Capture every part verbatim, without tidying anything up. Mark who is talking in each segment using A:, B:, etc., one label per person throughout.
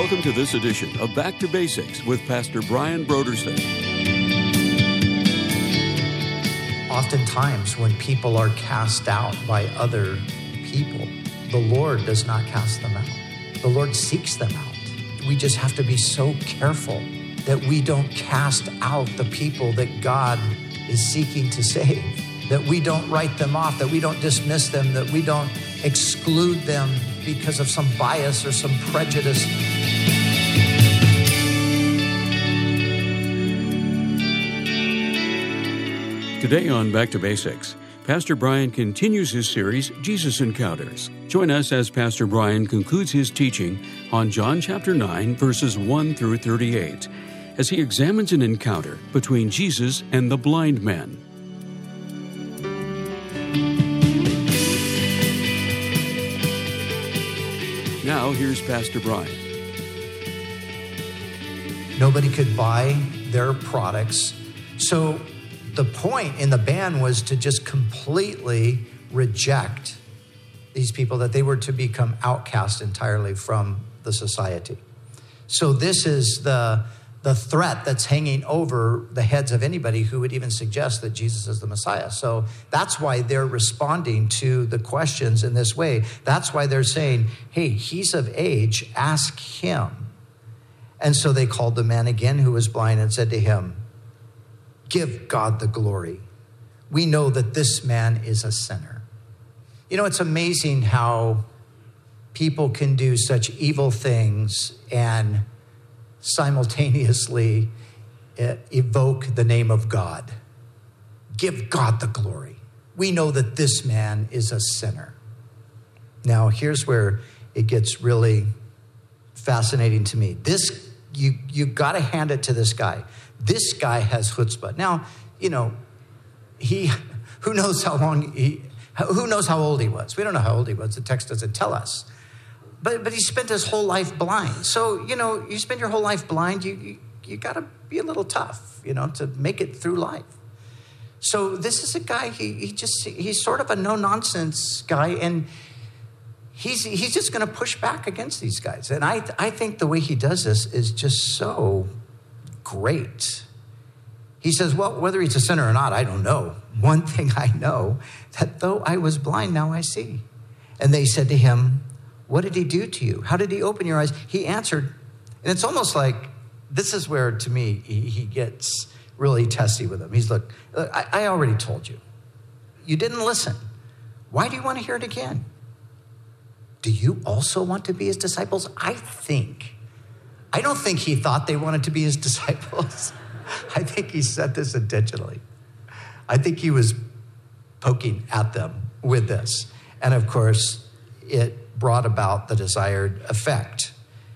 A: Welcome to this edition of Back to Basics with Pastor Brian Brodersen.
B: Oftentimes when people are cast out by other people, the Lord does not cast them out. The Lord seeks them out. We just have to be so careful that we don't cast out the people that God is seeking to save, that we don't write them off, that we don't dismiss them, that we don't exclude them because of some bias or some prejudice.
A: Today on Back to Basics, Pastor Brian continues his series, Jesus Encounters. Join us as Pastor Brian concludes his teaching on John chapter nine, verses one through thirty-eight, as he examines an encounter between Jesus and the blind man. Now, here's Pastor Brian.
B: Nobody could buy their products. So the point in the ban was to just completely reject these people, that they were to become outcast entirely from the society. So this is the, the threat that's hanging over the heads of anybody who would even suggest that Jesus is the Messiah. So that's why they're responding to the questions in this way. That's why they're saying, hey, he's of age, ask him. And so they called the man again who was blind and said to him, give God the glory. We know that this man is a sinner. You know, it's amazing how people can do such evil things and simultaneously evoke the name of God. Give God the glory. We know that this man is a sinner. Now, here's where it gets really fascinating to me. This, you, you got to hand it to this guy. This guy has chutzpah. Now, you know, he, who knows how long he, who knows how old he was? We don't know how old he was. The text doesn't tell us. But but he spent his whole life blind. So, you know, you spend your whole life blind, you, you, you got to be a little tough, you know, to make it through life. So this is a guy, he, he just, he's sort of a no-nonsense guy, and he's he's just going to push back against these guys. And I I think the way he does this is just so great. He says, well, whether he's a sinner or not, I don't know. One thing I know, that though I was blind, now I see. And they said to him, what did he do to you? How did he open your eyes? He answered, and it's almost like, this is where, to me, he, he gets really testy with them. He's, look, look I, I already told you. You didn't listen. Why do you want to hear it again? Do you also want to be his disciples? I think I don't think he thought they wanted to be his disciples. I think he said this intentionally. I think he was poking at them with this. And of course, it brought about the desired effect,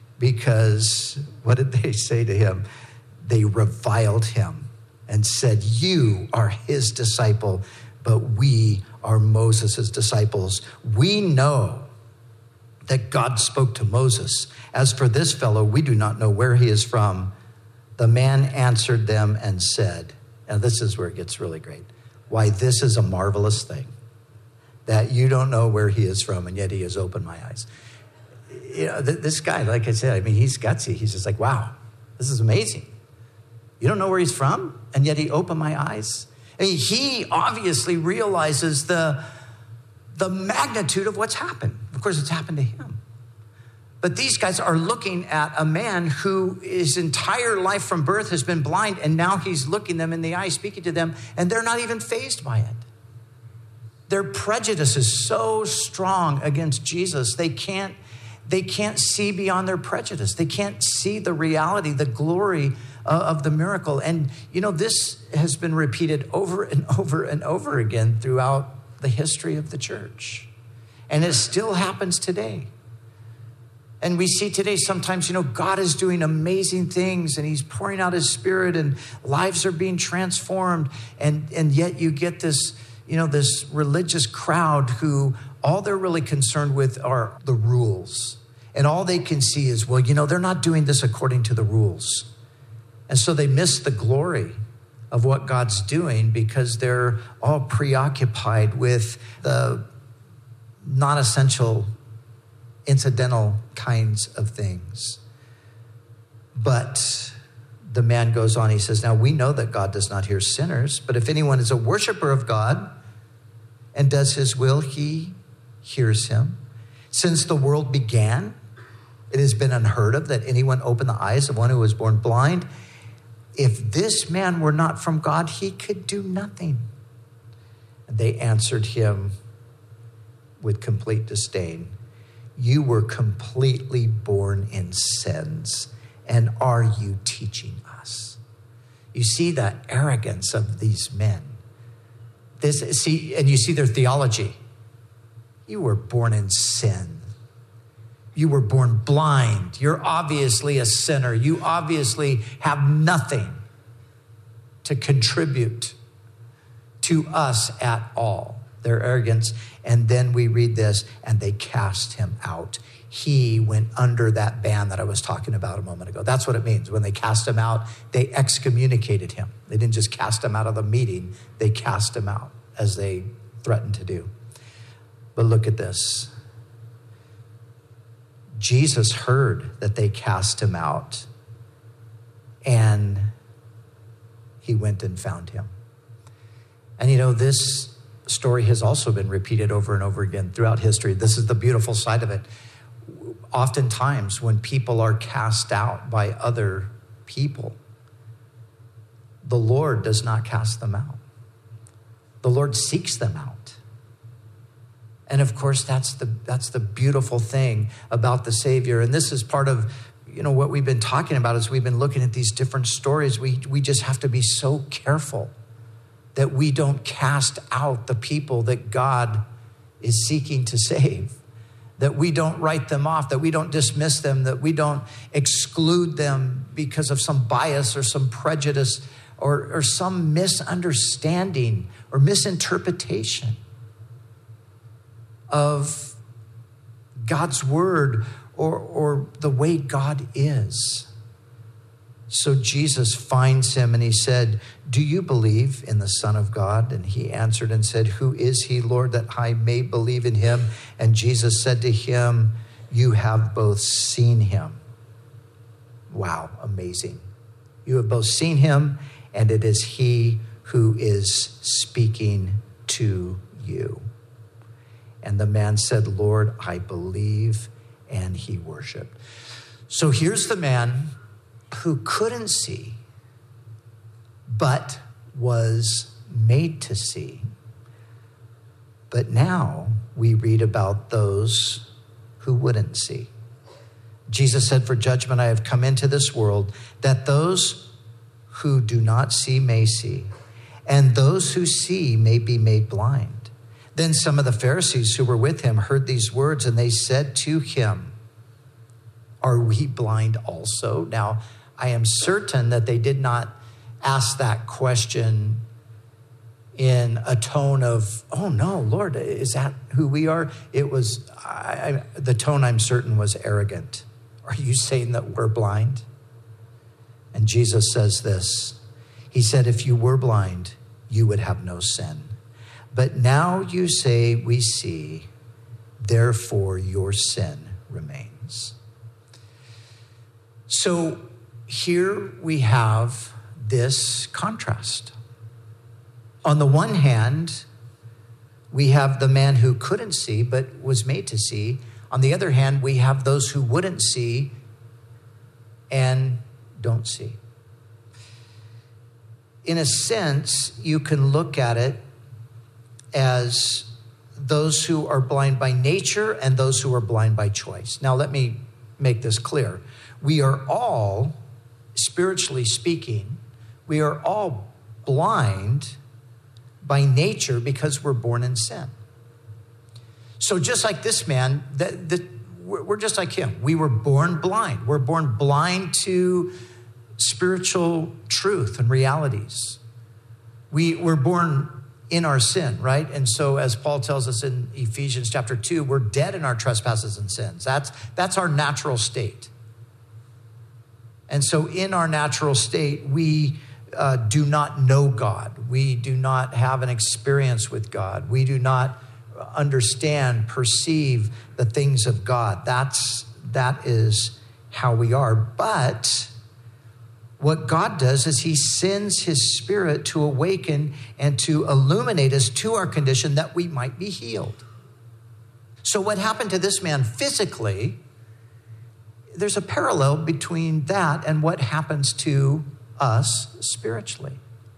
B: because what did they say to him? They reviled him and said, you are his disciple, but we are Moses' disciples. We know that God spoke to Moses. As for this fellow, we do not know where he is from. The man answered them and said, and this is where it gets really great, why, this is a marvelous thing, that you don't know where he is from, and yet he has opened my eyes. You know, th- this guy, like I said, I mean, he's gutsy. He's just like, wow, this is amazing. You don't know where he's from, and yet he opened my eyes. I mean, he obviously realizes the the magnitude of what's happened. Of course, it's happened to him. But these guys are looking at a man who his entire life from birth has been blind, and now he's looking them in the eye, speaking to them, and they're not even fazed by it. Their prejudice is so strong against Jesus, they can't, they can't see beyond their prejudice. They can't see the reality, the glory of the miracle. And, you know, this has been repeated over and over and over again throughout the history of the church. And it still happens today. And we see today sometimes, you know, God is doing amazing things and he's pouring out his spirit and lives are being transformed. And, and yet you get this, you know, this religious crowd who all they're really concerned with are the rules. And all they can see is, well, you know, they're not doing this according to the rules. And so they miss the glory of what God's doing because they're all preoccupied with the non-essential, incidental kinds of things. But the man goes on, he says, now we know that God does not hear sinners, but if anyone is a worshiper of God and does his will, he hears him. Since the world began, it has been unheard of that anyone opened the eyes of one who was born blind. If this man were not from God, he could do nothing. And they answered him with complete disdain. You were completely born in sins, and are you teaching us? You see the arrogance of these men. This, see, and you see their theology. You were born in sin. You were born blind. You're obviously a sinner. You obviously have nothing to contribute to us at all. Their arrogance. And then we read this, and they cast him out. He went under that ban that I was talking about a moment ago. That's what it means. When they cast him out, they excommunicated him. They didn't just cast him out of the meeting. They cast him out, as they threatened to do. But look at this. Jesus heard that they cast him out, and he went and found him. And you know, this story has also been repeated over and over again throughout history. This is the beautiful side of it. Oftentimes, when people are cast out by other people, the Lord does not cast them out. The Lord seeks them out. And of course, that's the that's the beautiful thing about the Savior. And this is part of, you know, what we've been talking about as we've been looking at these different stories. We we just have to be so careful that we don't cast out the people that God is seeking to save, that we don't write them off, that we don't dismiss them, that we don't exclude them because of some bias or some prejudice or, or some misunderstanding or misinterpretation of God's word or, or the way God is. So Jesus finds him and he said, do you believe in the Son of God? And he answered and said, who is he, Lord, that I may believe in him? And Jesus said to him, you have both seen him. Wow, amazing. You have both seen him, and it is he who is speaking to you. And the man said, Lord, I believe, and he worshiped. So here's the man who couldn't see, but was made to see. But now we read about those who wouldn't see. Jesus said, for judgment I have come into this world, that those who do not see may see, and those who see may be made blind. Then some of the Pharisees who were with him heard these words, and they said to him, are we blind also? Now, I am certain that they did not ask that question in a tone of, oh no, Lord, is that who we are? It was, I, I, the tone I'm certain was arrogant. Are you saying that we're blind? And Jesus says this. He said, if you were blind, you would have no sin. But now you say we see, therefore your sin remains. So here we have this contrast. On the one hand, we have the man who couldn't see but was made to see. On the other hand, we have those who wouldn't see and don't see. In a sense, you can look at it as those who are blind by nature and those who are blind by choice. Now, let me make this clear. We are all, spiritually speaking, we are all blind by nature because we're born in sin. So just like this man, that, that we're just like him. We were born blind. We're born blind to spiritual truth and realities. We were born in our sin, right? And so as Paul tells us in Ephesians chapter two, we're dead in our trespasses and sins. That's, that's our natural state. And so in our natural state, we uh, do not know God. We do not have an experience with God. We do not understand, perceive the things of God. That's, that is how we are. But what God does is he sends his Spirit to awaken and to illuminate us to our condition that we might be healed. So what happened to this man physically, there's a parallel between that and what happens to us spiritually.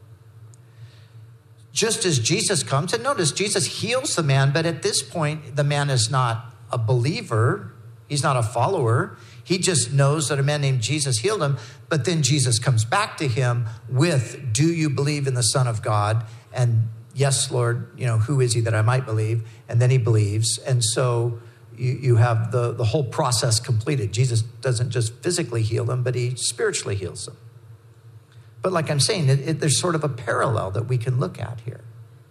B: Just as Jesus comes, and notice Jesus heals the man, but at this point, the man is not a believer. He's not a follower. He just knows that a man named Jesus healed him, but then Jesus comes back to him with, do you believe in the Son of God? And yes, Lord, you know, who is he that I might believe? And then he believes. And so you, you have the, the whole process completed. Jesus doesn't just physically heal them, but he spiritually heals them. But like I'm saying, it, it, there's sort of a parallel that we can look at here.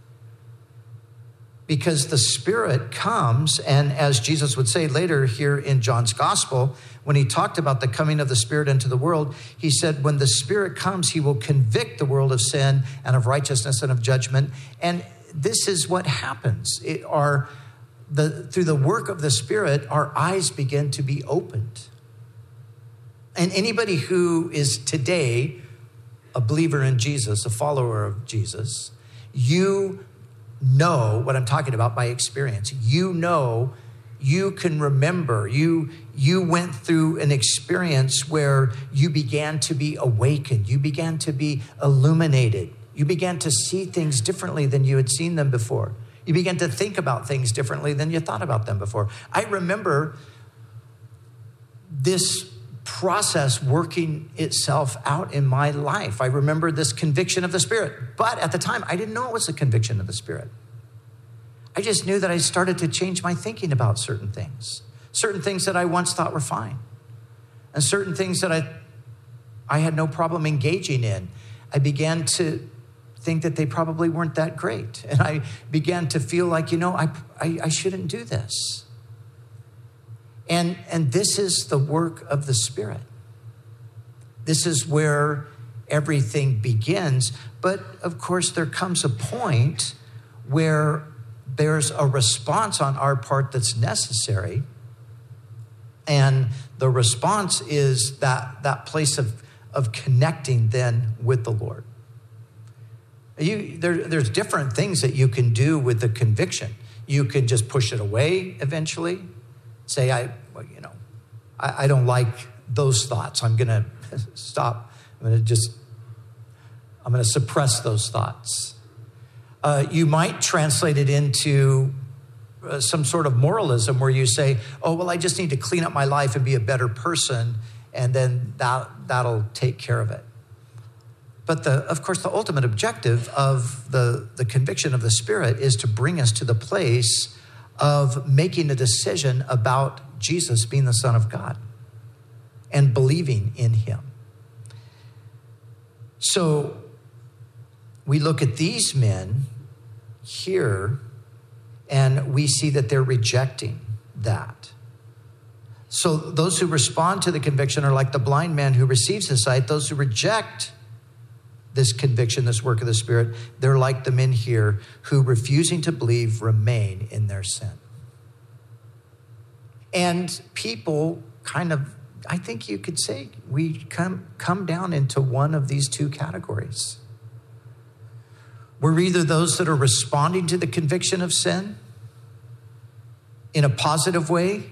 B: Because the Spirit comes, and as Jesus would say later here in John's Gospel, when he talked about the coming of the Spirit into the world, he said, when the Spirit comes, he will convict the world of sin and of righteousness and of judgment. And this is what happens. It are the, through the work of the Spirit, our eyes begin to be opened. And anybody who is today a believer in Jesus, a follower of Jesus, you know what I'm talking about by experience. You know, you can remember, you, you went through an experience where you began to be awakened. You began to be illuminated. You began to see things differently than you had seen them before. You began to think about things differently than you thought about them before. I remember this process working itself out in my life. I remember this conviction of the Spirit, but at the time, I didn't know it was a conviction of the Spirit. I just knew that I started to change my thinking about certain things, certain things that I once thought were fine, and certain things that I, I had no problem engaging in. I began to think that they probably weren't that great, and I began to feel like, you know, I, I, I shouldn't do this. And, and this is the work of the Spirit. This is where everything begins. But of course, there comes a point where there's a response on our part that's necessary. And the response is that, that place of, of connecting then with the Lord. You, there, there's different things that you can do with the conviction. You can just push it away eventually. Say, I, well, you know, I, I don't like those thoughts. I'm going to stop. I'm going to just, I'm going to suppress those thoughts. Uh, you might translate it into uh, some sort of moralism where you say, oh, well, I just need to clean up my life and be a better person, and then that, that'll take care of it. But the, of course, the ultimate objective of the, the conviction of the Spirit is to bring us to the place of making a decision about Jesus being the Son of God and believing in him. So we look at these men here and we see that they're rejecting that. So those who respond to the conviction are like the blind man who receives his sight. Those who reject this conviction, this work of the Spirit, they're like the men here who, refusing to believe, remain in their sin. And people kind of, I think you could say, we come, come down into one of these two categories. We're either those that are responding to the conviction of sin in a positive way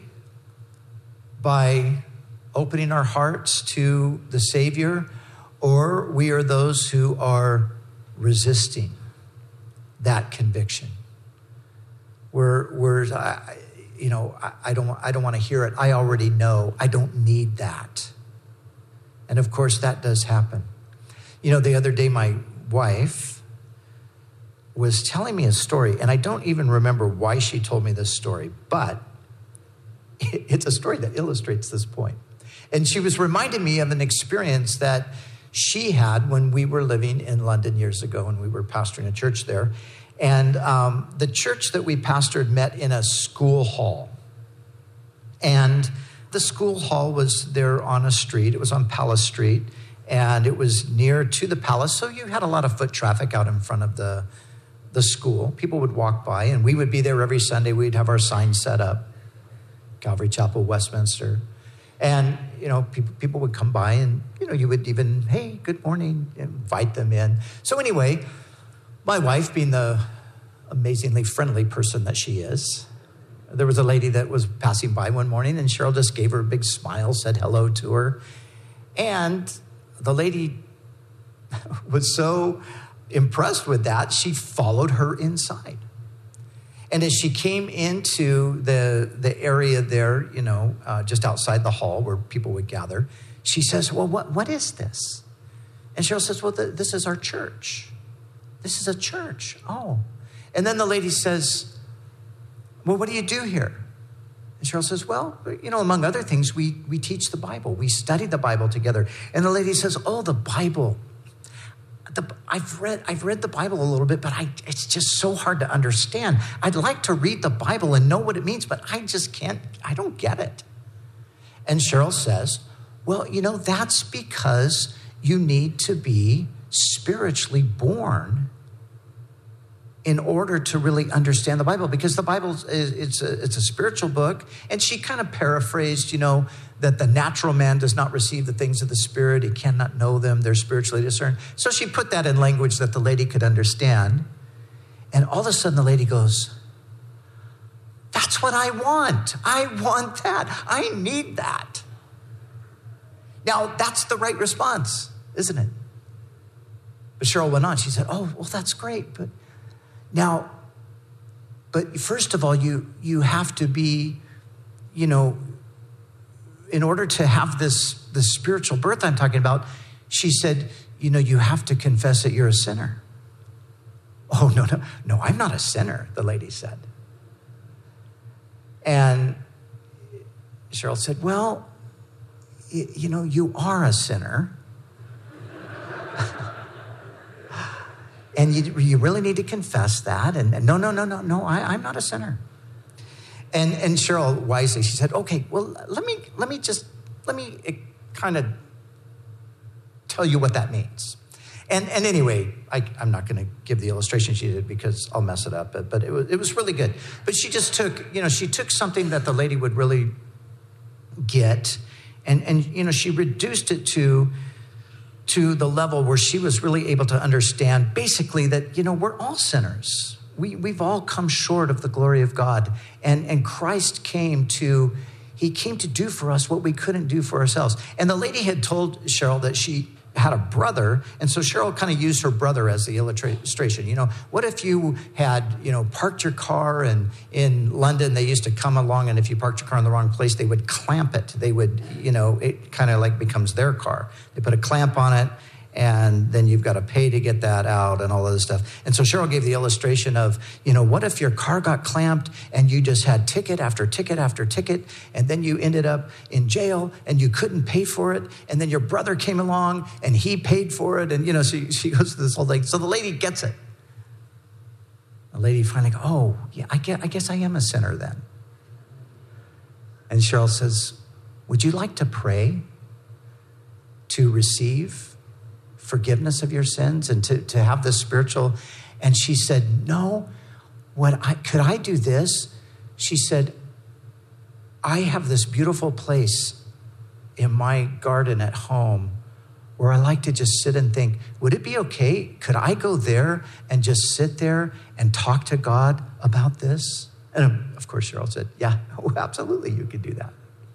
B: by opening our hearts to the Savior, or we are those who are resisting that conviction. We're, we're I, you know, I, I don't, I don't want to hear it. I already know. I don't need that. And of course, that does happen. You know, the other day, my wife was telling me a story, and I don't even remember why she told me this story, but it's a story that illustrates this point. And she was reminding me of an experience that she had when we were living in London years ago, and we were pastoring a church there. And um, the church that we pastored met in a school hall. And the school hall was there on a street. It was on Palace Street, and it was near to the palace. So you had a lot of foot traffic out in front of the, the school. People would walk by, and we would be there every Sunday. We'd have our sign set up, Calvary Chapel, Westminster. And, you know, people, people would come by and, you know, you would even, hey, good morning, invite them in. So anyway, my wife, being the amazingly friendly person that she is, there was a lady that was passing by one morning, and Cheryl just gave her a big smile, said hello to her. And the lady was so impressed with that, she followed her inside. And as she came into the, the area there, you know, uh, just outside the hall where people would gather, she says, well, what, what is this? And Cheryl says, well, th- this is our church. This is a church. Oh. And then the lady says, well, what do you do here? And Cheryl says, well, you know, among other things, we, we teach the Bible. We study the Bible together. And the lady says, oh, the Bible. The, I've read I've read the Bible a little bit, but I, it's just so hard to understand. I'd like to read the Bible and know what it means, but I just can't, I don't get it. And Cheryl says, well, you know, that's because you need to be spiritually born in order to really understand the Bible, because the Bible is it's a, it's a spiritual book. And she kind of paraphrased, you know, that the natural man does not receive the things of the Spirit. He cannot know them. They're spiritually discerned. So she put that in language that the lady could understand. And all of a sudden the lady goes, that's what I want. I want that. I need that. Now, that's the right response, isn't it? But Cheryl went on. She said, oh, well, that's great. But now, but first of all, you you have to be, you know, in order to have this, this spiritual birth I'm talking about, she said, you know, you have to confess that you're a sinner. Oh, no, no, no, I'm not a sinner, the lady said. And Cheryl said, well, y- you know, you are a sinner. And you, you really need to confess that. And, and no, no, no, no, no, I, I'm not a sinner. And and Cheryl wisely, she said, okay, well, let me let me just, let me kind of tell you what that means. And and anyway, I, I'm not going to give the illustration she did because I'll mess it up, but, but it was, it was really good. But she just took, you know, she took something that the lady would really get, and, and you know, she reduced it to, to the level where she was really able to understand basically that, you know, we're all sinners. We, we've all come short of the glory of God. And, and Christ came to, he came to do for us what we couldn't do for ourselves. And the lady had told Cheryl that she had a brother. And so Cheryl kind of used her brother as the illustration. You know, what if you had, you know, parked your car, and in London, they used to come along, and if you parked your car in the wrong place, they would clamp it. They would, you know, it kind of like becomes their car. They put a clamp on it, and then you've got to pay to get that out and all of this stuff. And so Cheryl gave the illustration of, you know, what if your car got clamped and you just had ticket after ticket after ticket, and then you ended up in jail and you couldn't pay for it, and then your brother came along and he paid for it, and, you know, she, she goes through this whole thing. So the lady gets it. The lady finally goes, oh, yeah, I guess, I guess I am a sinner then. And Cheryl says, would you like to pray to receive forgiveness of your sins and to, to have this spiritual? And she said, no, what I could I do this? She said, I have this beautiful place in my garden at home where I like to just sit and think, would it be okay? Could I go there and just sit there and talk to God about this? And of course, Cheryl said, yeah, oh, absolutely, you could do that.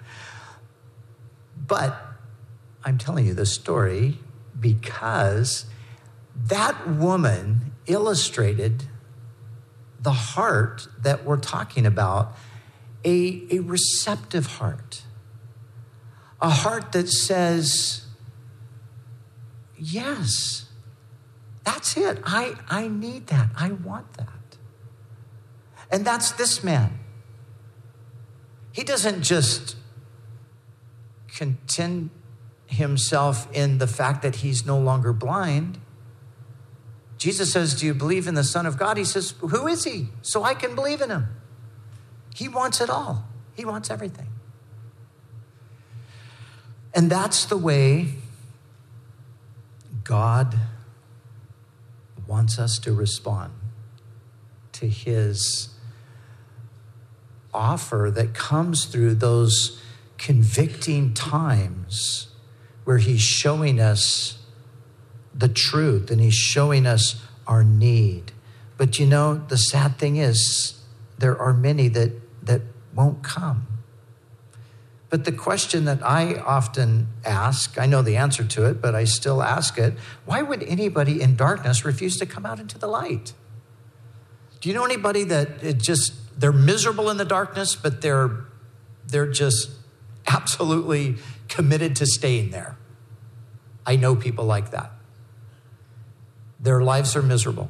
B: But I'm telling you this story because that woman illustrated the heart that we're talking about, a, a receptive heart, a heart that says, yes, that's it. I, I need that. I want that. And that's this man. He doesn't just contend himself in the fact that he's no longer blind. Jesus says, do you believe in the Son of God? He says, who is he? So I can believe in him. He wants it all. He wants everything. And that's the way God wants us to respond to his offer that comes through those convicting times where he's showing us the truth and he's showing us our need. But you know, the sad thing is there are many that, that won't come. But the question that I often ask, I know the answer to it, but I still ask it, why would anybody in darkness refuse to come out into the light? Do you know anybody that it just, they're miserable in the darkness, but they're, they're just absolutely committed to staying there? I know people like that. Their lives are miserable.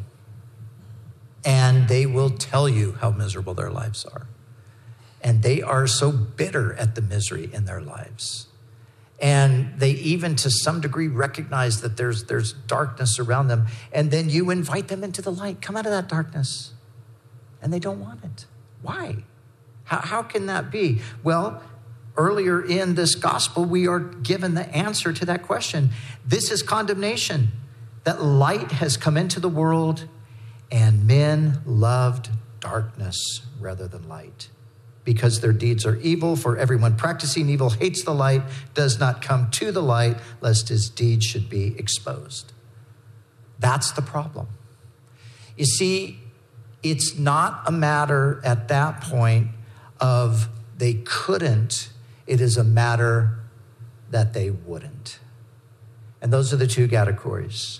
B: And they will tell you how miserable their lives are. And they are so bitter at the misery in their lives. And they even to some degree recognize that there's, there's darkness around them. And then you invite them into the light. Come out of that darkness. And they don't want it. Why? How, how can that be? Well, earlier in this gospel, we are given the answer to that question. This is condemnation. That light has come into the world and men loved darkness rather than light, because their deeds are evil. For everyone practicing evil hates the light, does not come to the light, lest his deeds should be exposed. That's the problem. You see, it's not a matter at that point of they couldn't. It is a matter that they wouldn't. And those are the two categories.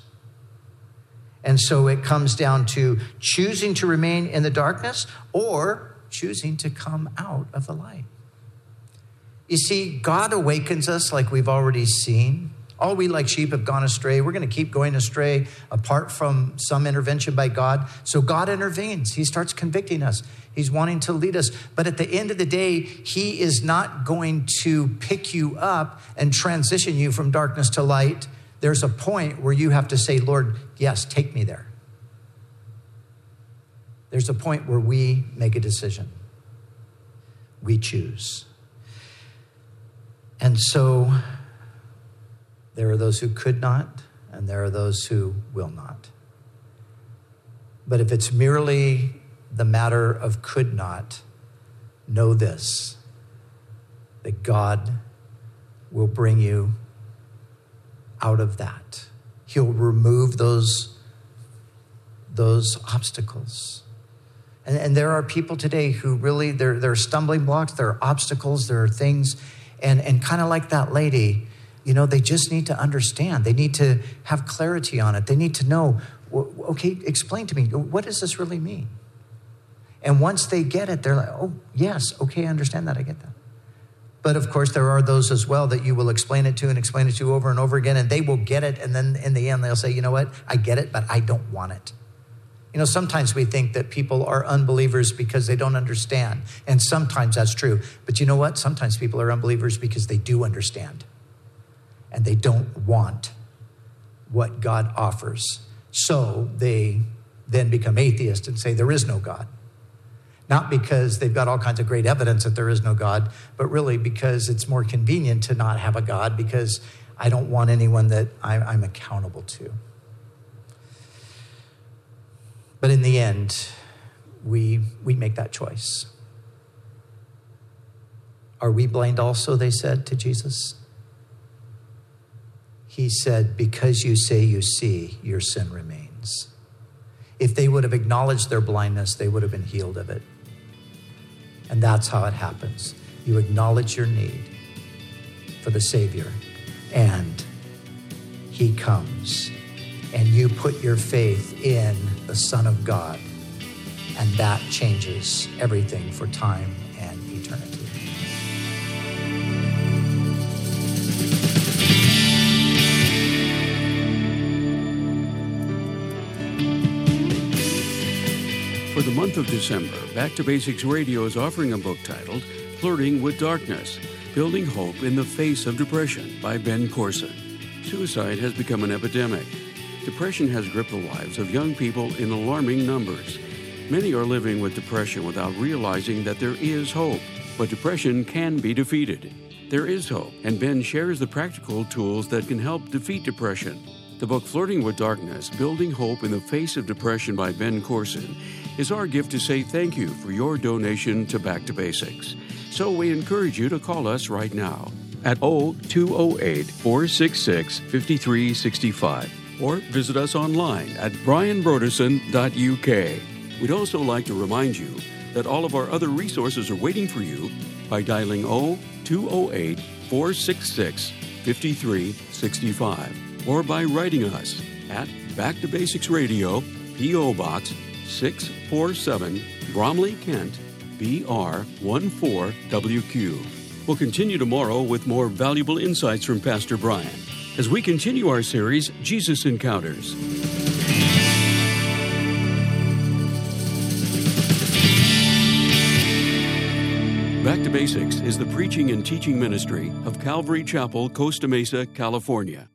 B: And so it comes down to choosing to remain in the darkness or choosing to come out of the light. You see, God awakens us like we've already seen. All we like sheep have gone astray. We're going to keep going astray apart from some intervention by God. So God intervenes. He starts convicting us. He's wanting to lead us. But at the end of the day, he is not going to pick you up and transition you from darkness to light. There's a point where you have to say, Lord, yes, take me there. There's a point where we make a decision. We choose. And so there are those who could not, and there are those who will not. But if it's merely the matter of could not, know this, that God will bring you out of that. He'll remove those, those obstacles. And, and there are people today who really, there, there are stumbling blocks, there are obstacles, there are things, and, and kind of like that lady, you know, they just need to understand. They need to have clarity on it. They need to know, okay, explain to me, what does this really mean? And once they get it, they're like, oh, yes, okay, I understand that, I get that. But of course, there are those as well that you will explain it to and explain it to over and over again, and they will get it. And then in the end, they'll say, you know what? I get it, but I don't want it. You know, sometimes we think that people are unbelievers because they don't understand. And sometimes that's true. But you know what? Sometimes people are unbelievers because they do understand. And they don't want what God offers. So they then become atheists and say there is no God. Not because they've got all kinds of great evidence that there is no God, but really because it's more convenient to not have a God, because I don't want anyone that I'm accountable to. But in the end, we, we make that choice. Are we blind also, they said to Jesus? He said, because you say you see, your sin remains. If they would have acknowledged their blindness, they would have been healed of it. And that's how it happens. You acknowledge your need for the Savior, and he comes, and you put your faith in the Son of God, and that changes everything for time and eternity.
A: For the month of December, Back to Basics Radio is offering a book titled Flirting with Darkness, Building Hope in the Face of Depression by Ben Corson. Suicide has become an epidemic. Depression has gripped the lives of young people in alarming numbers. Many are living with depression without realizing that there is hope. But depression can be defeated. There is hope, and Ben shares the practical tools that can help defeat depression. The book Flirting with Darkness, Building Hope in the Face of Depression by Ben Corson is our gift to say thank you for your donation to Back to Basics. So we encourage you to call us right now at oh two oh eight, four six six, five three six five or visit us online at brian broderson dot u k. We'd also like to remind you that all of our other resources are waiting for you by dialing oh two oh eight, four six six, five three six five or by writing us at Back to Basics Radio, P O. Box six four seven, Bromley, Kent, B R one four W Q. We'll continue tomorrow with more valuable insights from Pastor Brian as we continue our series, Jesus Encounters. Back to Basics is the preaching and teaching ministry of Calvary Chapel, Costa Mesa, California.